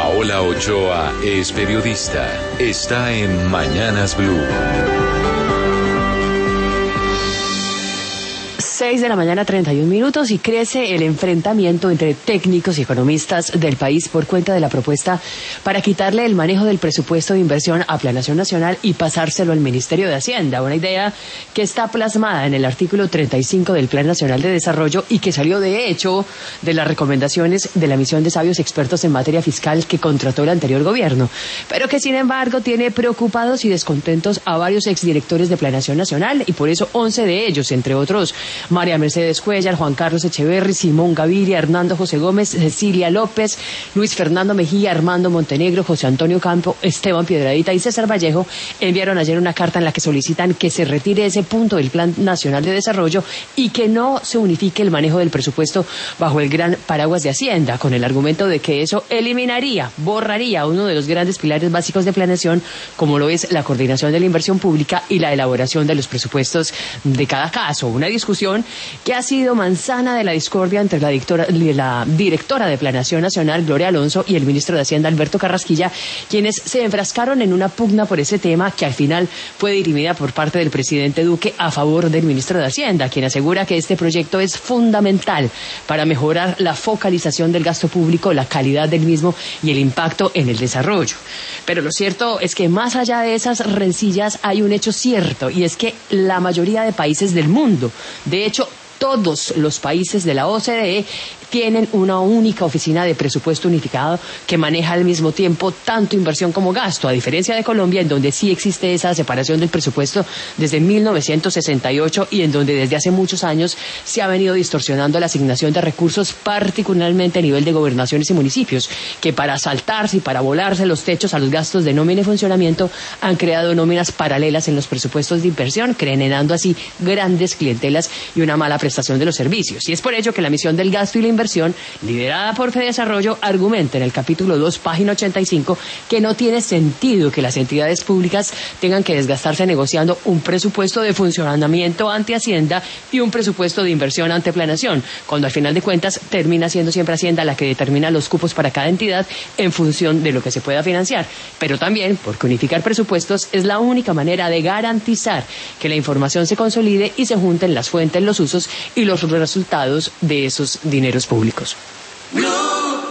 Paola Ochoa es periodista. Está en Mañanas Blue. 6 de la mañana, 31 minutos, y crece el enfrentamiento entre técnicos y economistas del país por cuenta de la propuesta para quitarle el manejo del presupuesto de inversión a Planación Nacional y pasárselo al Ministerio de Hacienda, una idea que está plasmada en el artículo 35 del Plan Nacional de Desarrollo y que salió de hecho de las recomendaciones de la misión de sabios expertos en materia fiscal que contrató el anterior gobierno, pero que sin embargo tiene preocupados y descontentos a varios exdirectores de Planación Nacional, y por eso 11 de ellos, entre otros María Mercedes Cuellar, Juan Carlos Echeverri, Simón Gaviria, Hernando José Gómez, Cecilia López, Luis Fernando Mejía, Armando Montenegro, José Antonio Campo, Esteban Piedradita y César Vallejo, enviaron ayer una carta en la que solicitan que se retire ese punto del Plan Nacional de Desarrollo y que no se unifique el manejo del presupuesto bajo el gran paraguas de Hacienda, con el argumento de que eso borraría uno de los grandes pilares básicos de planeación, como lo es la coordinación de la inversión pública y la elaboración de los presupuestos de cada caso. Una discusión que ha sido manzana de la discordia entre la directora de Planación Nacional, Gloria Alonso, y el ministro de Hacienda, Alberto Carrasquilla, quienes se enfrascaron en una pugna por ese tema que al final fue dirimida por parte del presidente Duque a favor del ministro de Hacienda, quien asegura que este proyecto es fundamental para mejorar la focalización del gasto público, la calidad del mismo y el impacto en el desarrollo. Pero lo cierto es que más allá de esas rencillas hay un hecho cierto, y es que la mayoría de países del mundo, de hecho, todos los países de la OCDE tienen una única oficina de presupuesto unificado que maneja al mismo tiempo tanto inversión como gasto, a diferencia de Colombia, en donde sí existe esa separación del presupuesto desde 1968 y en donde desde hace muchos años se ha venido distorsionando la asignación de recursos, particularmente a nivel de gobernaciones y municipios, que para saltarse y para volarse los techos a los gastos de nómina y funcionamiento han creado nóminas paralelas en los presupuestos de inversión, generando así grandes clientelas y una mala prestación de los servicios. Y es por ello que la misión del gasto y la inversión, liderada por Fedesarrollo, argumenta en el capítulo 2, página 85, que no tiene sentido que las entidades públicas tengan que desgastarse negociando un presupuesto de funcionamiento ante Hacienda y un presupuesto de inversión ante Planación, cuando al final de cuentas termina siendo siempre Hacienda la que determina los cupos para cada entidad en función de lo que se pueda financiar. Pero también porque unificar presupuestos es la única manera de garantizar que la información se consolide y se junten las fuentes, los usos y los resultados de esos dineros públicos. Blue.